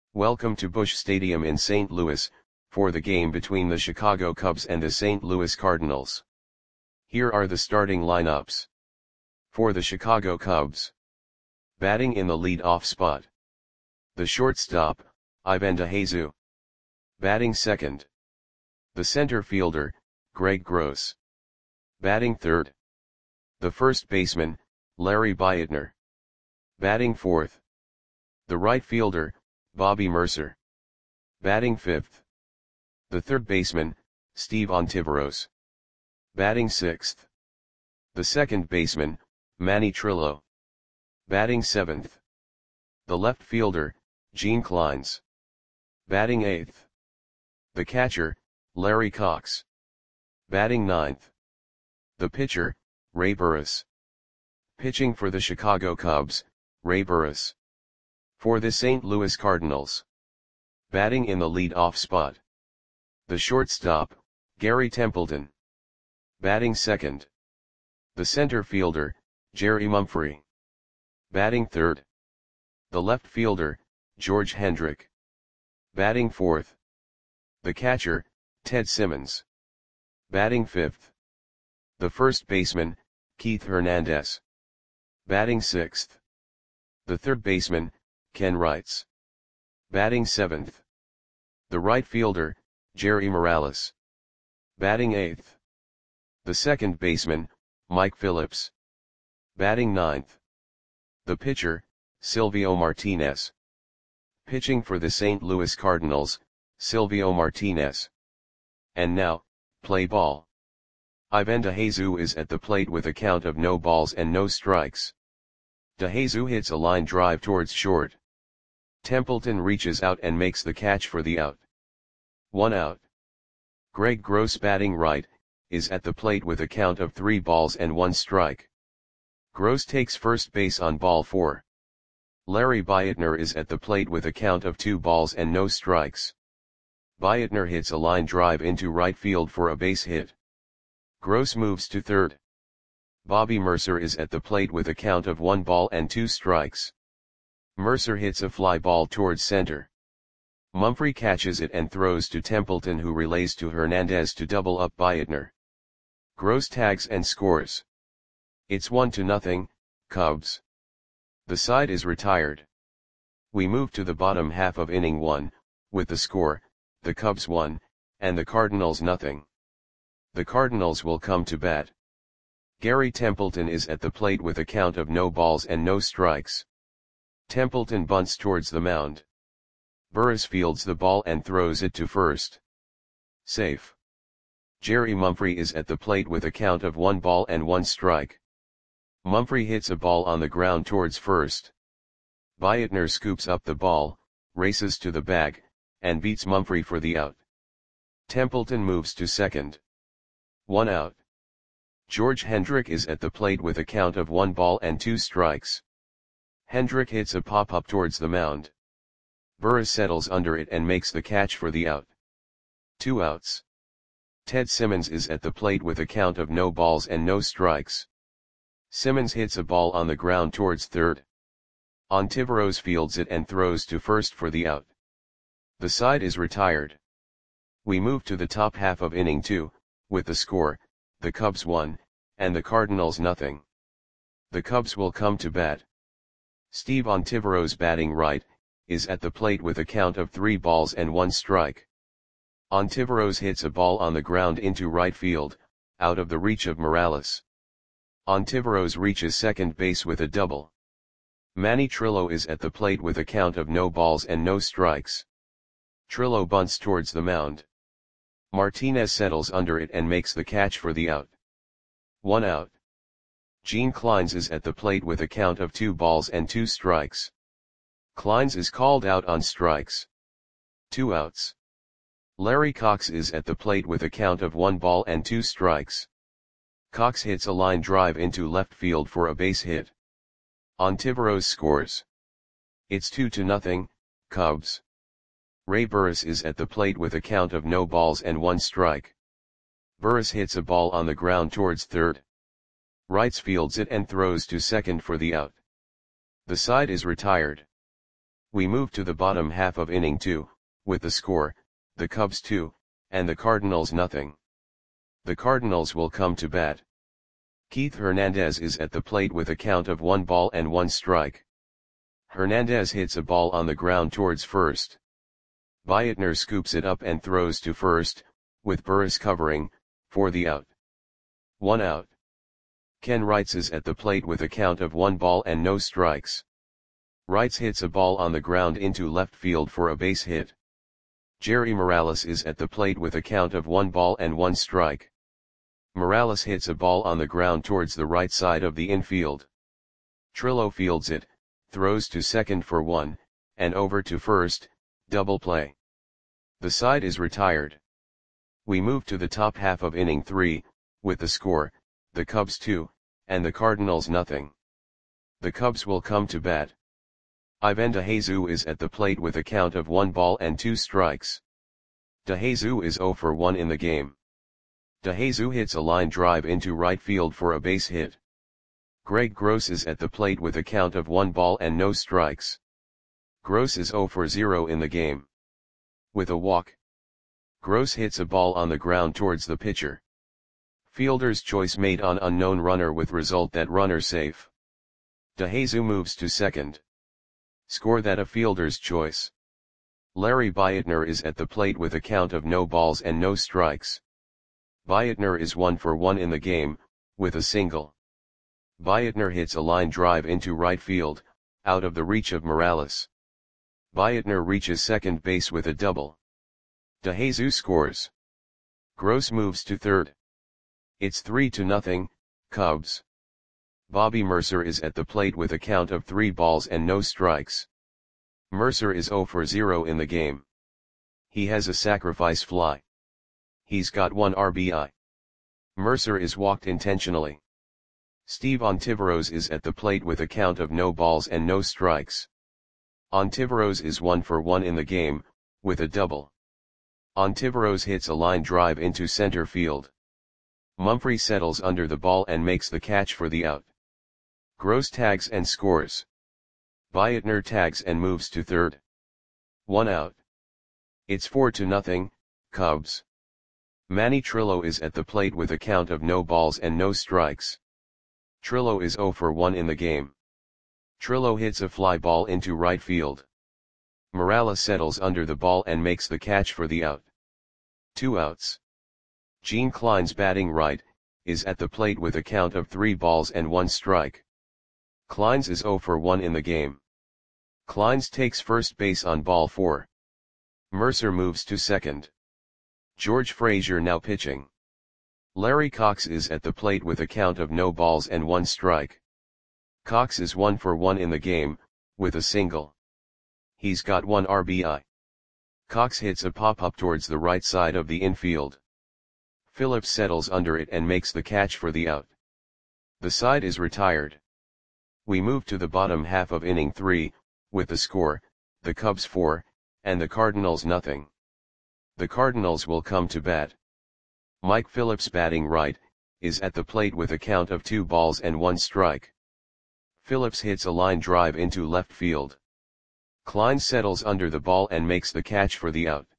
Welcome to Busch Stadium in St. Louis, for the game between the Chicago Cubs and the St. Louis Cardinals. Here are the starting lineups. For the Chicago Cubs. Batting in the lead-off spot. The shortstop, Ivan DeJesus. Batting second. The center fielder, Greg Gross. Batting third. The first baseman, Larry Beitner. Batting fourth. The right fielder, Bobby Murcer. Batting fifth. The third baseman, Steve Ontiveros. Batting sixth. The second baseman, Manny Trillo. Batting seventh. The left fielder, Gene Clines. Batting eighth. The catcher, Larry Cox. Batting ninth. The pitcher, Ray Burris. Pitching for the Chicago Cubs, Ray Burris. For the St. Louis Cardinals. Batting in the lead-off spot. The shortstop, Gary Templeton. Batting second. The center fielder, Jerry Mumphrey. Batting third. The left fielder, George Hendrick. Batting fourth. The catcher, Ted Simmons. Batting fifth. The first baseman, Keith Hernandez. Batting sixth. The third baseman, Ken Wrights. Batting seventh. The right fielder, Jerry Morales. Batting eighth. The second baseman, Mike Phillips. Batting ninth. The pitcher, Silvio Martinez. Pitching for the St. Louis Cardinals, Silvio Martinez. And now, play ball. Ivan DeJesus is at the plate with a count of no balls and no strikes. DeJesus hits a line drive towards short. Templeton reaches out and makes the catch for the out. 1 out. Greg Gross, batting right, is at the plate with a count of 3 balls and 1 strike. Gross takes first base on ball 4. Larry Beitner is at the plate with a count of 2 balls and no strikes. Beitner hits a line drive into right field for a base hit. Gross moves to third. Bobby Murcer is at the plate with a count of 1 ball and 2 strikes. Murcer hits a fly ball towards center. Mumphrey catches it and throws to Templeton, who relays to Hernandez to double up Beitner. Gross tags and scores. It's 1-0, Cubs. The side is retired. We move to the bottom half of inning 1, with the score, the Cubs 1, and the Cardinals 0. The Cardinals will come to bat. Gary Templeton is at the plate with a count of no balls and no strikes. Templeton bunts towards the mound. Burris fields the ball and throws it to first. Safe. Jerry Mumphrey is at the plate with a count of 1 ball and 1 strike. Mumphrey hits a ball on the ground towards first. Beitner scoops up the ball, races to the bag, and beats Mumphrey for the out. Templeton moves to second. 1 out. George Hendrick is at the plate with a count of 1 ball and 2 strikes. Hendrick hits a pop-up towards the mound. Burris settles under it and makes the catch for the out. 2 outs. Ted Simmons is at the plate with a count of no balls and no strikes. Simmons hits a ball on the ground towards third. Ontiveros fields it and throws to first for the out. The side is retired. We move to the top half of inning 2, with the score, the Cubs 1, and the Cardinals 0. The Cubs will come to bat. Steve Ontiveros, batting right, is at the plate with a count of 3 balls and 1 strike. Ontiveros hits a ball on the ground into right field, out of the reach of Morales. Ontiveros reaches second base with a double. Manny Trillo is at the plate with a count of no balls and no strikes. Trillo bunts towards the mound. Martinez settles under it and makes the catch for the out. 1 out. Gene Clines is at the plate with a count of 2 balls and 2 strikes. Clines is called out on strikes. 2 outs. Larry Cox is at the plate with a count of 1 ball and 2 strikes. Cox hits a line drive into left field for a base hit. Ontiveros scores. It's 2-0, Cubs. Ray Burris is at the plate with a count of no balls and 1 strike. Burris hits a ball on the ground towards third. Wrights fields it and throws to second for the out. The side is retired. We move to the bottom half of inning 2, with the score, the Cubs 2, and the Cardinals nothing. The Cardinals will come to bat. Keith Hernandez is at the plate with a count of 1 ball and 1 strike. Hernandez hits a ball on the ground towards first. Beitner scoops it up and throws to first, with Burris covering, for the out. 1 out. Ken Wrights is at the plate with a count of 1 ball and no strikes. Wrights hits a ball on the ground into left field for a base hit. Jerry Morales is at the plate with a count of 1 ball and 1 strike. Morales hits a ball on the ground towards the right side of the infield. Trillo fields it, throws to second for 1, and over to first, double play. The side is retired. We move to the top half of inning 3, with the score, the Cubs 2, and the Cardinals nothing. The Cubs will come to bat. Ivan DeJesus is at the plate with a count of 1 ball and 2 strikes. DeJesus is 0 for 1 in the game. DeJesus hits a line drive into right field for a base hit. Greg Gross is at the plate with a count of 1 ball and no strikes. Gross is 0 for 0 in the game. With a walk, Gross hits a ball on the ground towards the pitcher. Fielder's choice made on unknown runner with result that runner safe. DeJesus moves to second. Score that a fielder's choice. Larry Beitner is at the plate with a count of no balls and no strikes. Beitner is 1 for 1 in the game, with a single. Beitner hits a line drive into right field, out of the reach of Morales. Beitner reaches second base with a double. DeJesus scores. Gross moves to third. It's 3-0, Cubs. Bobby Mercer is at the plate with a count of 3 balls and no strikes. Mercer is 0 for 0 in the game. He has a sacrifice fly. He's got 1 RBI. Mercer is walked intentionally. Steve Ontiveros is at the plate with a count of no balls and no strikes. Ontiveros is 1 for 1 in the game, with a double. Ontiveros hits a line drive into center field. Mumphrey settles under the ball and makes the catch for the out. Gross tags and scores. Beitner tags and moves to third. 1 out. It's 4-0, Cubs. Manny Trillo is at the plate with a count of no balls and no strikes. Trillo is 0 for 1 in the game. Trillo hits a fly ball into right field. Morales settles under the ball and makes the catch for the out. 2 outs. Gene Klein's batting right, is at the plate with a count of 3 balls and 1 strike. Kleins is 0 for 1 in the game. Kleins takes first base on ball 4. Mercer moves to second. George Frazier now pitching. Larry Cox is at the plate with a count of no balls and 1 strike. Cox is 1 for 1 in the game, with a single. He's got 1 RBI. Cox hits a pop-up towards the right side of the infield. Phillips settles under it and makes the catch for the out. The side is retired. We move to the bottom half of inning 3, with the score, the Cubs 4, and the Cardinals nothing. The Cardinals will come to bat. Mike Phillips batting right, is at the plate with a count of 2 balls and 1 strike. Phillips hits a line drive into left field. Klein settles under the ball and makes the catch for the out.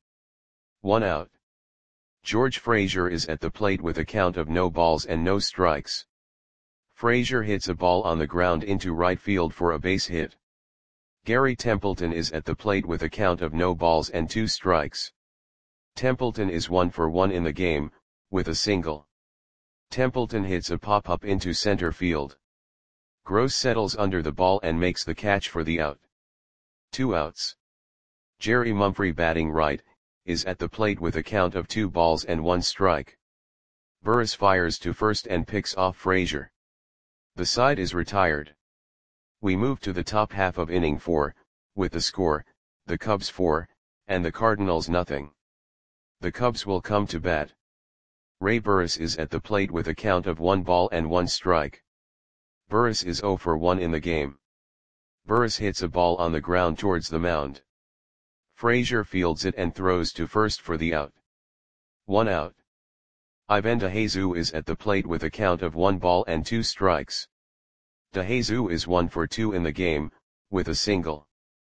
1 out. George Frazier is at the plate with a count of no balls and no strikes. Frazier hits a ball on the ground into right field for a base hit. Gary Templeton is at the plate with a count of no balls and 2 strikes. Templeton is 1 for 1 in the game, with a single. Templeton hits a pop-up into center field. Gross settles under the ball and makes the catch for the out. 2 outs. Jerry Mumphrey batting right, is at the plate with a count of 2 balls and 1 strike. Burris fires to first and picks off Frazier. The side is retired. We move to the top half of inning 4, with the score, the Cubs 4, and the Cardinals nothing. The Cubs will come to bat. Ray Burris is at the plate with a count of 1 ball and 1 strike. Burris is 0 for 1 in the game. Burris hits a ball on the ground towards the mound. Frazier fields it and throws to first for the out. 1 out. Ivan DeJesus is at the plate with a count of 1 ball and 2 strikes. DeJesus is 1 for 2 in the game, with a single.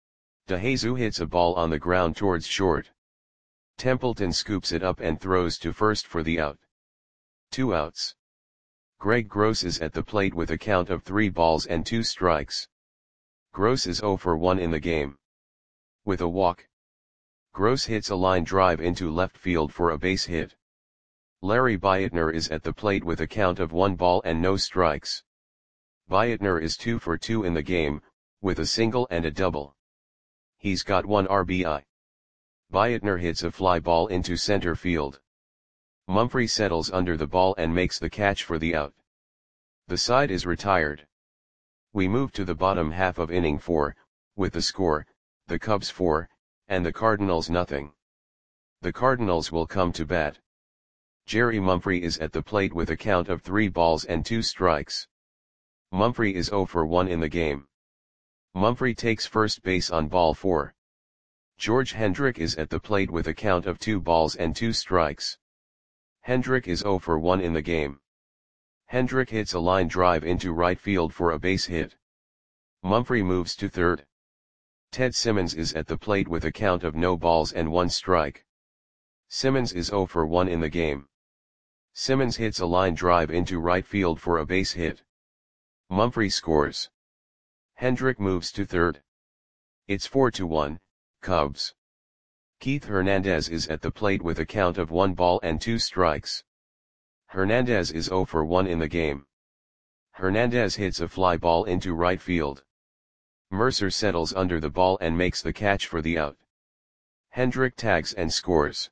DeJesus hits a ball on the ground towards short. Templeton scoops it up and throws to first for the out. 2 outs. Greg Gross is at the plate with a count of 3 balls and 2 strikes. Gross is 0 for 1 in the game. With a walk. Gross hits a line drive into left field for a base hit. Larry Beitner is at the plate with a count of 1 ball and no strikes. Beitner is 2 for 2 in the game, with a single and a double. He's got 1 RBI. Beitner hits a fly ball into center field. Mumphrey settles under the ball and makes the catch for the out. The side is retired. We move to the bottom half of inning 4, with the score, the Cubs 4, and the Cardinals nothing. The Cardinals will come to bat. Jerry Mumphrey is at the plate with a count of 3 balls and 2 strikes. Mumphrey is 0 for 1 in the game. Mumphrey takes first base on ball 4. George Hendrick is at the plate with a count of 2 balls and 2 strikes. Hendrick is 0 for 1 in the game. Hendrick hits a line drive into right field for a base hit. Mumphrey moves to third. Ted Simmons is at the plate with a count of no balls and 1 strike. Simmons is 0 for 1 in the game. Simmons hits a line drive into right field for a base hit. Mumphrey scores. Hendrick moves to third. It's 4-1, Cubs. Keith Hernandez is at the plate with a count of 1 ball and 2 strikes. Hernandez is 0 for 1 in the game. Hernandez hits a fly ball into right field. Mercer settles under the ball and makes the catch for the out. Hendrick tags and scores.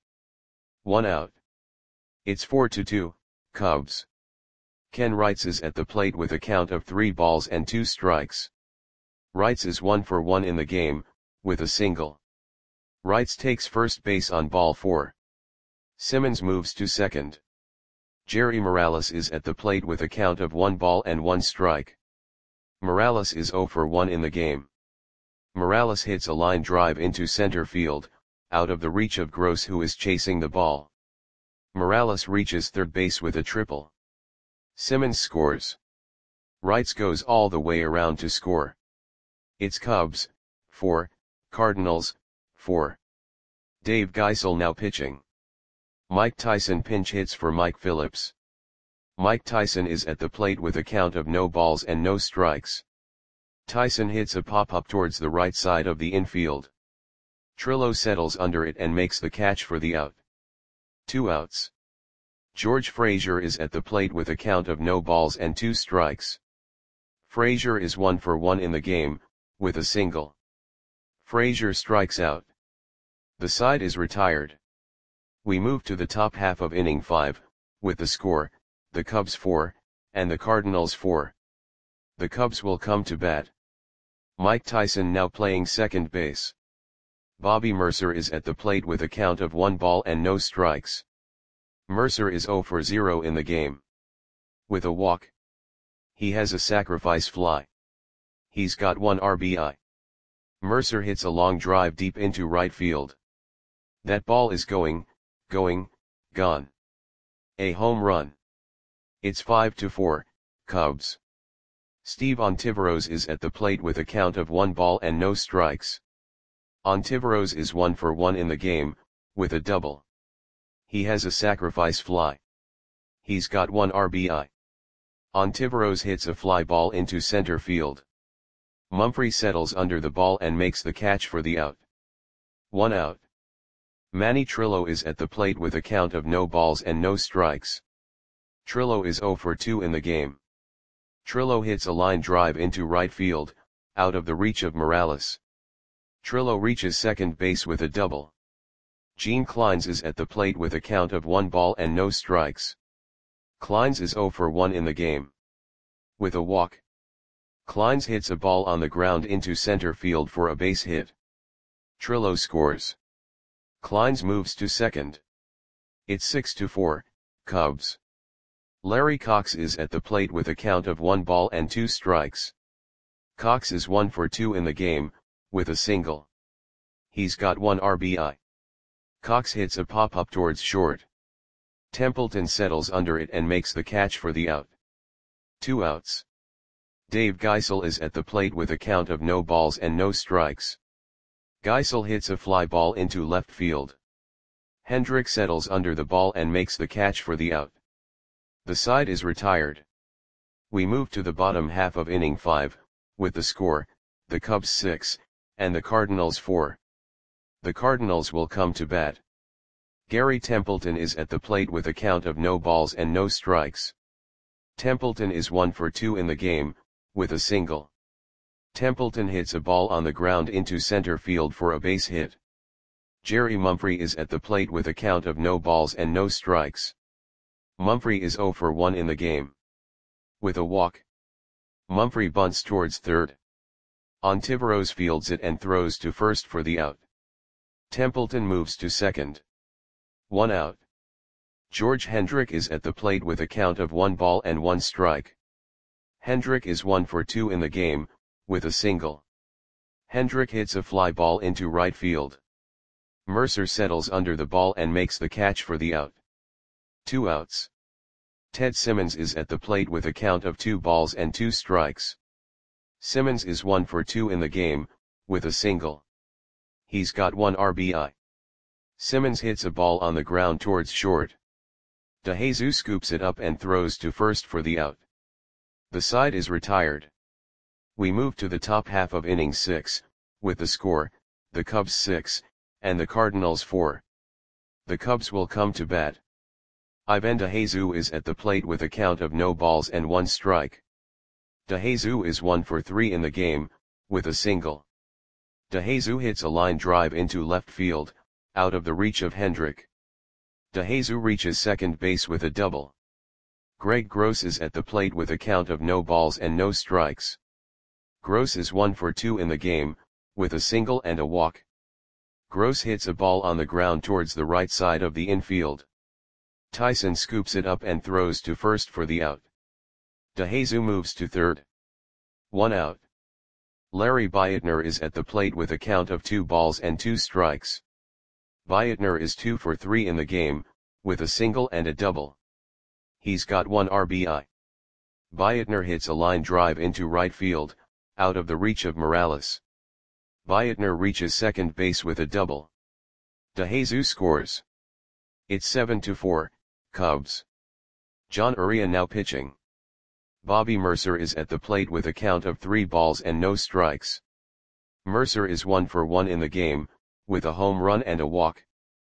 1 out. It's 4-2, Cubs. Ken Wrights is at the plate with a count of 3 balls and 2 strikes. Wrights is 1 for 1 in the game, with a single. Wrights takes first base on ball 4. Simmons moves to second. Jerry Morales is at the plate with a count of 1 ball and 1 strike. Morales is 0 for 1 in the game. Morales hits a line drive into center field, out of the reach of Gross, who is chasing the ball. Morales reaches third base with a triple. Simmons scores. Wrights goes all the way around to score. It's Cubs 4, Cardinals 4. Dave Geisel now pitching. Mike Tyson pinch hits for Mike Phillips. Mike Tyson is at the plate with a count of no balls and no strikes. Tyson hits a pop-up towards the right side of the infield. Trillo settles under it and makes the catch for the out. 2 outs. George Frazier is at the plate with a count of no balls and 2 strikes. Frazier is 1 for 1 in the game, with a single. Frazier strikes out. The side is retired. We move to the top half of inning 5, with the score, the Cubs 4, and the Cardinals 4. The Cubs will come to bat. Mike Tyson now playing second base. Bobby Mercer is at the plate with a count of 1 ball and no strikes. Mercer is 0 for 0 in the game. With a walk. He has a sacrifice fly. He's got 1 RBI. Mercer hits a long drive deep into right field. That ball is going, gone. A home run. It's 5-4, Cubs. Steve Ontiveros is at the plate with a count of 1 ball and no strikes. Ontiveros is 1 for 1 in the game, with a double. He has a sacrifice fly. He's got 1 RBI. Ontiveros hits a fly ball into center field. Mumphrey settles under the ball and makes the catch for the out. 1 out. Manny Trillo is at the plate with a count of no balls and no strikes. Trillo is 0 for 2 in the game. Trillo hits a line drive into right field, out of the reach of Morales. Trillo reaches second base with a double. Gene Clines is at the plate with a count of 1 ball and no strikes. Clines is 0 for 1 in the game. With a walk. Clines hits a ball on the ground into center field for a base hit. Trillo scores. Clines moves to second. It's 6-4, Cubs. Larry Cox is at the plate with a count of 1 ball and 2 strikes. Cox is 1 for 2 in the game, with a single. He's got 1 RBI. Cox hits a pop-up towards short. Templeton settles under it and makes the catch for the out. 2 outs. Dave Geisel is at the plate with a count of no balls and no strikes. Geisel hits a fly ball into left field. Hendrick settles under the ball and makes the catch for the out. The side is retired. We move to the bottom half of inning 5, with the score, the Cubs 6, and the Cardinals 4. The Cardinals will come to bat. Gary Templeton is at the plate with a count of no balls and no strikes. Templeton is 1 for 2 in the game, with a single. Templeton hits a ball on the ground into center field for a base hit. Jerry Mumphrey is at the plate with a count of no balls and no strikes. Mumphrey is 0 for 1 in the game. With a walk. Mumphrey bunts towards third. Ontiveros fields it and throws to first for the out. Templeton moves to second. 1 out. George Hendrick is at the plate with a count of 1 ball and 1 strike. Hendrick is 1 for 2 in the game, with a single. Hendrick hits a fly ball into right field. Mercer settles under the ball and makes the catch for the out. 2 outs. Ted Simmons is at the plate with a count of 2 balls and 2 strikes. Simmons is 1 for 2 in the game, with a single. He's got 1 RBI. Simmons hits a ball on the ground towards short. DeJesus scoops it up and throws to first for the out. The side is retired. We move to the top half of inning 6, with the score, the Cubs 6, and the Cardinals 4. The Cubs will come to bat. Ivan DeJesus is at the plate with a count of no balls and 1 strike. DeJesus is 1 for 3 in the game, with a single. DeJesus hits a line drive into left field, out of the reach of Hendrick. DeJesus reaches second base with a double. Greg Gross is at the plate with a count of no balls and no strikes. Gross is 1 for 2 in the game, with a single and a walk. Gross hits a ball on the ground towards the right side of the infield. Tyson scoops it up and throws to first for the out. DeJesus moves to third. 1 out. Larry Beitner is at the plate with a count of 2 balls and 2 strikes. Beitner is 2 for 3 in the game, with a single and a double. He's got 1 RBI. Beitner hits a line drive into right field, out of the reach of Morales. Beitner reaches second base with a double. DeJesus scores. It's 7-4, Cubs. John Uria now pitching. Bobby Mercer is at the plate with a count of 3 balls and no strikes. Mercer is 1 for 1 in the game, with a home run and a walk.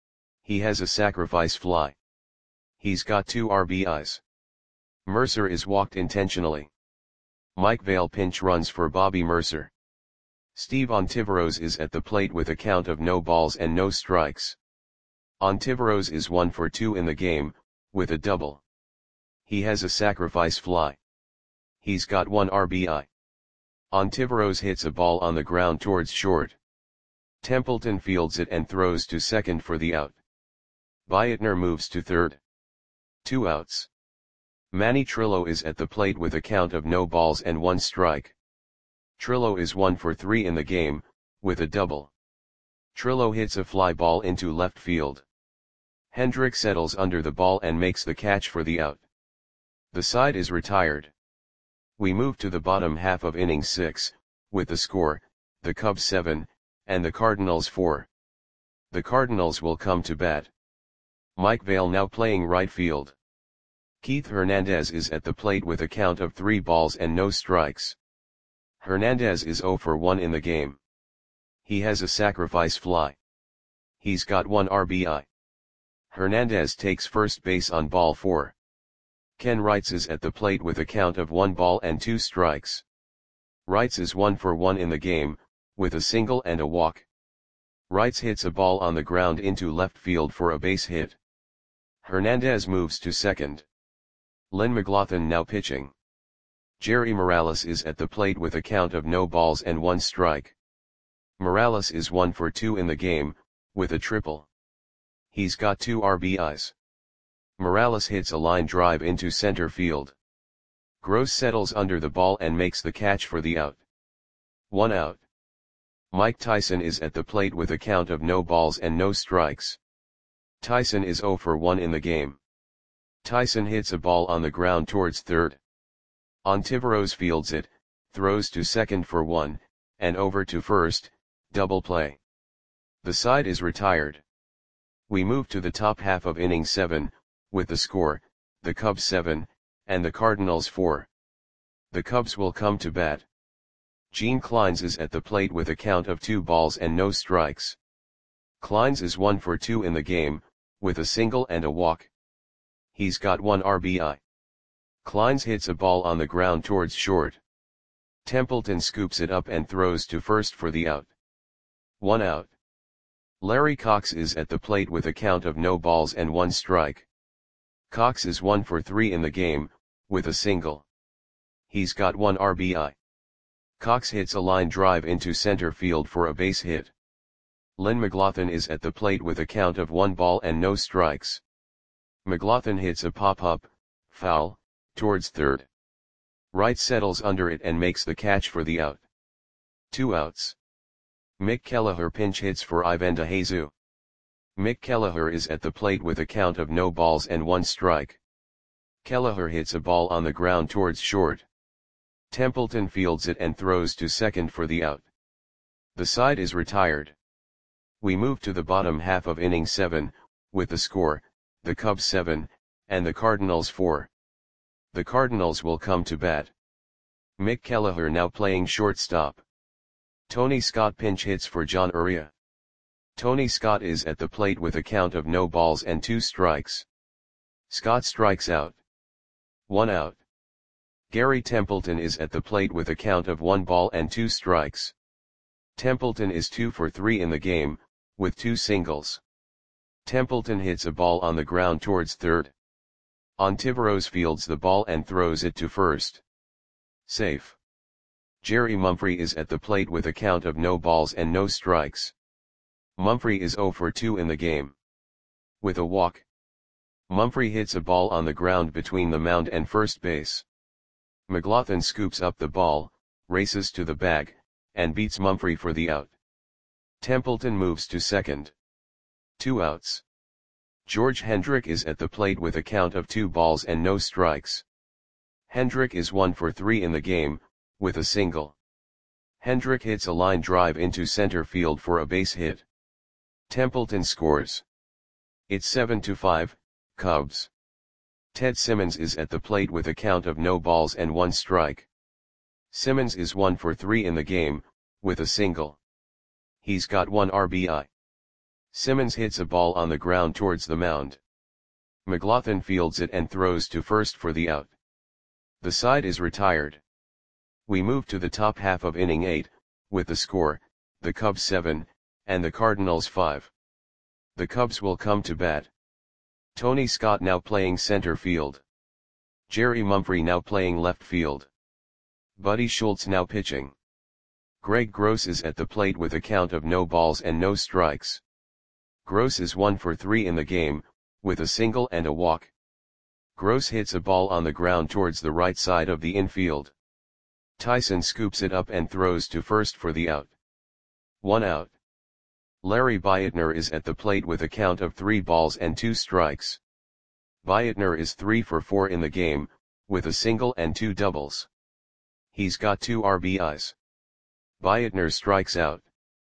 He has a sacrifice fly. He's got 2 RBIs. Mercer is walked intentionally. Mike Vail pinch runs for Bobby Mercer. Steve Ontiveros is at the plate with a count of no balls and no strikes. Ontiveros is 1 for 2 in the game, with a double. He has a sacrifice fly. He's got 1 RBI. Ontiveros hits a ball on the ground towards short. Templeton fields it and throws to second for the out. Beitner moves to third. 2 outs. Manny Trillo is at the plate with a count of no balls and 1 strike. Trillo is 1 for 3 in the game, with a double. Trillo hits a fly ball into left field. Hendrick settles under the ball and makes the catch for the out. The side is retired. We move to the bottom half of inning 6, with the score, the Cubs 7, and the Cardinals 4. The Cardinals will come to bat. Mike Vail now playing right field. Keith Hernandez is at the plate with a count of 3 balls and no strikes. Hernandez is 0 for 1 in the game. He has a sacrifice fly. He's got 1 RBI. Hernandez takes first base on ball 4. Ken Wrights is at the plate with a count of 1 ball and 2 strikes. Wrights is 1 for 1 in the game, with a single and a walk. Wrights hits a ball on the ground into left field for a base hit. Hernandez moves to second. Len McLaughlin now pitching. Jerry Morales is at the plate with a count of no balls and 1 strike. Morales is 1 for 2 in the game, with a triple. He's got 2 RBIs. Morales hits a line drive into center field. Gross settles under the ball and makes the catch for the out. 1 out. Mike Tyson is at the plate with a count of no balls and no strikes. Tyson is 0 for 1 in the game. Tyson hits a ball on the ground towards third. Ontiveros fields it, throws to second for 1, and over to first, double play. The side is retired. We move to the top half of inning 7, with the score, the Cubs 7, and the Cardinals 4. The Cubs will come to bat. Gene Clines is at the plate with a count of 2 balls and no strikes. Clines is 1 for 2 in the game, with a single and a walk. He's got 1 RBI. Clines hits a ball on the ground towards short. Templeton scoops it up and throws to first for the out. 1 out. Larry Cox is at the plate with a count of no balls and 1 strike. Cox is 1 for 3 in the game, with a single. He's got 1 RBI. Cox hits a line drive into center field for a base hit. Lynn McLaughlin is at the plate with a count of 1 ball and no strikes. McLaughlin hits a pop-up, foul, towards third. Wright settles under it and makes the catch for the out. 2 outs. Mick Kelleher pinch hits for Ivan DeJesus. Mick Kelleher is at the plate with a count of no balls and 1 strike. Kelleher hits a ball on the ground towards short. Templeton fields it and throws to second for the out. The side is retired. We move to the bottom half of inning 7, with the score, the Cubs 7, and the Cardinals 4. The Cardinals will come to bat. Mick Kelleher now playing shortstop. Tony Scott pinch hits for John Uria. Tony Scott is at the plate with a count of no balls and 2 strikes. Scott strikes out. 1 out. Gary Templeton is at the plate with a count of 1 ball and 2 strikes. Templeton is 2 for 3 in the game, with 2 singles. Templeton hits a ball on the ground towards third. Ontiveros fields the ball and throws it to first. Safe. Jerry Mumphrey is at the plate with a count of no balls and no strikes. Mumphrey is 0 for 2 in the game. With a walk. Mumphrey hits a ball on the ground between the mound and first base. McLaughlin scoops up the ball, races to the bag, and beats Mumphrey for the out. Templeton moves to second. 2 outs. George Hendrick is at the plate with a count of 2 balls and no strikes. Hendrick is 1 for 3 in the game, with a single. Hendrick hits a line drive into center field for a base hit. Templeton scores. It's 7-5, Cubs. Ted Simmons is at the plate with a count of no balls and 1 strike. Simmons is 1 for 3 in the game, with a single. He's got 1 RBI. Simmons hits a ball on the ground towards the mound. McLaughlin fields it and throws to first for the out. The side is retired. We move to the top half of inning 8, with the score, the Cubs 7, and the Cardinals 5. The Cubs will come to bat. Tony Scott now playing center field. Jerry Mumphrey now playing left field. Buddy Schultz now pitching. Greg Gross is at the plate with a count of no balls and no strikes. Gross is 1 for 3 in the game, with a single and a walk. Gross hits a ball on the ground towards the right side of the infield. Tyson scoops it up and throws to first for the out. 1 out. Larry Bietner is at the plate with a count of 3 balls and 2 strikes. Bietner is 3 for 4 in the game, with a single and 2 doubles. He's got 2 RBIs. Bietner strikes out.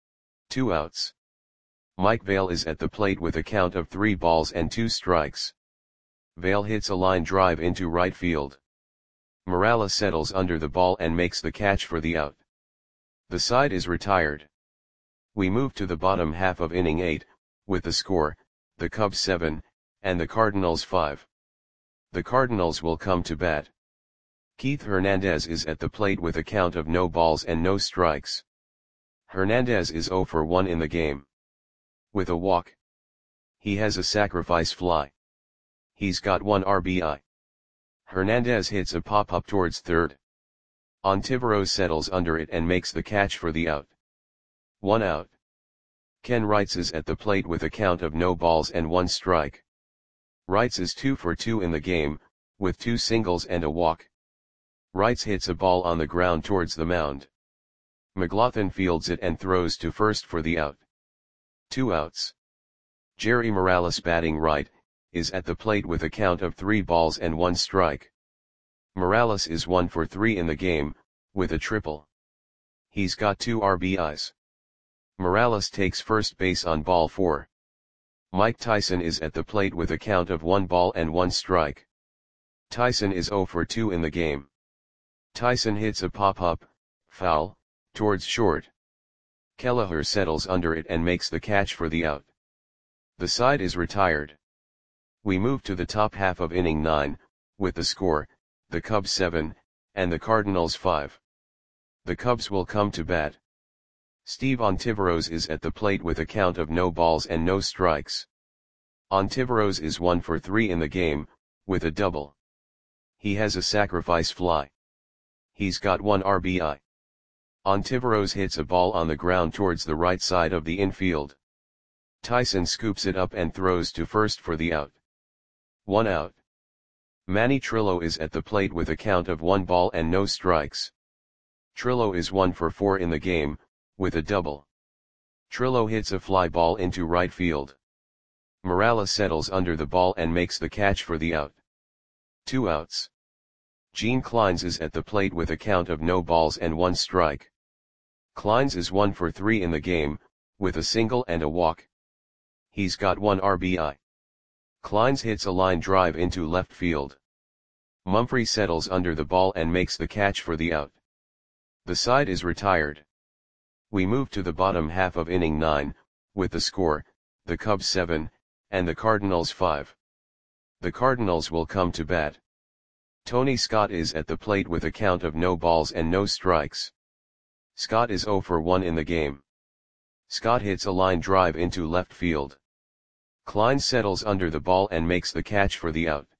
2 outs. Mike Vail is at the plate with a count of 3 balls and 2 strikes. Vail hits a line drive into right field. Morales settles under the ball and makes the catch for the out. The side is retired. We move to the bottom half of inning 8, with the score, the Cubs 7, and the Cardinals 5. The Cardinals will come to bat. Keith Hernandez is at the plate with a count of no balls and no strikes. Hernandez is 0 for 1 in the game. With a walk. He has a sacrifice fly. He's got 1 RBI. Hernandez hits a pop-up towards third. Ontiveros settles under it and makes the catch for the out. 1 out. Ken Wrights is at the plate with a count of no balls and 1 strike. Wrights is 2 for 2 in the game, with 2 singles and a walk. Wrights hits a ball on the ground towards the mound. McLaughlin fields it and throws to first for the out. 2 outs. Jerry Morales batting right, is at the plate with a count of 3 balls and 1 strike. Morales is 1 for 3 in the game, with a triple. He's got 2 RBIs. Morales takes first base on ball 4. Mike Tyson is at the plate with a count of 1 ball and 1 strike. Tyson is 0 for 2 in the game. Tyson hits a pop-up, foul, towards short. Kelleher settles under it and makes the catch for the out. The side is retired. We move to the top half of inning 9, with the score, the Cubs 7, and the Cardinals 5. The Cubs will come to bat. Steve Ontiveros is at the plate with a count of no balls and no strikes. Ontiveros is 1 for 3 in the game, with a double. He has a sacrifice fly. He's got 1 RBI. Ontiveros hits a ball on the ground towards the right side of the infield. Tyson scoops it up and throws to first for the out. 1 out. Manny Trillo is at the plate with a count of 1 ball and no strikes. Trillo is 1 for 4 in the game, with a double. Trillo hits a fly ball into right field. Morales settles under the ball and makes the catch for the out. 2 outs. Gene Clines is at the plate with a count of no balls and 1 strike. Clines is 1 for 3 in the game, with a single and a walk. He's got 1 RBI. Clines hits a line drive into left field. Mumphrey settles under the ball and makes the catch for the out. The side is retired. We move to the bottom half of inning 9, with the score, the Cubs 7, and the Cardinals 5. The Cardinals will come to bat. Tony Scott is at the plate with a count of no balls and no strikes. Scott is 0 for 1 in the game. Scott hits a line drive into left field. Clines settles under the ball and makes the catch for the out.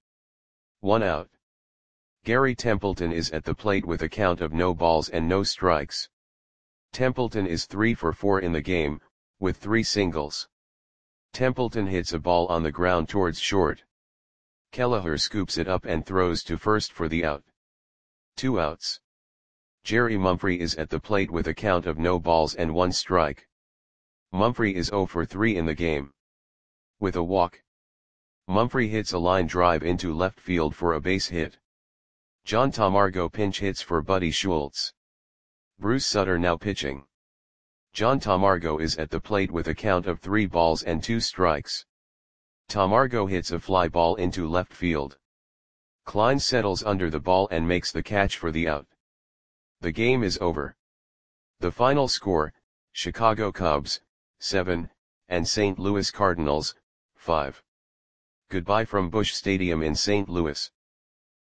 1 out. Gary Templeton is at the plate with a count of no balls and no strikes. Templeton is 3 for 4 in the game, with 3 singles. Templeton hits a ball on the ground towards short. Kelleher scoops it up and throws to first for the out. 2 outs. Jerry Mumphrey is at the plate with a count of no balls and 1 strike. Mumphrey is 0 for 3 in the game. With a walk. Mumphrey hits a line drive into left field for a base hit. John Tamargo pinch hits for Buddy Schultz. Bruce Sutter now pitching. John Tamargo is at the plate with a count of 3 balls and 2 strikes. Tamargo hits a fly ball into left field. Clines settles under the ball and makes the catch for the out. The game is over. The final score, Chicago Cubs, 7, and St. Louis Cardinals, 5. Goodbye from Busch Stadium in St. Louis.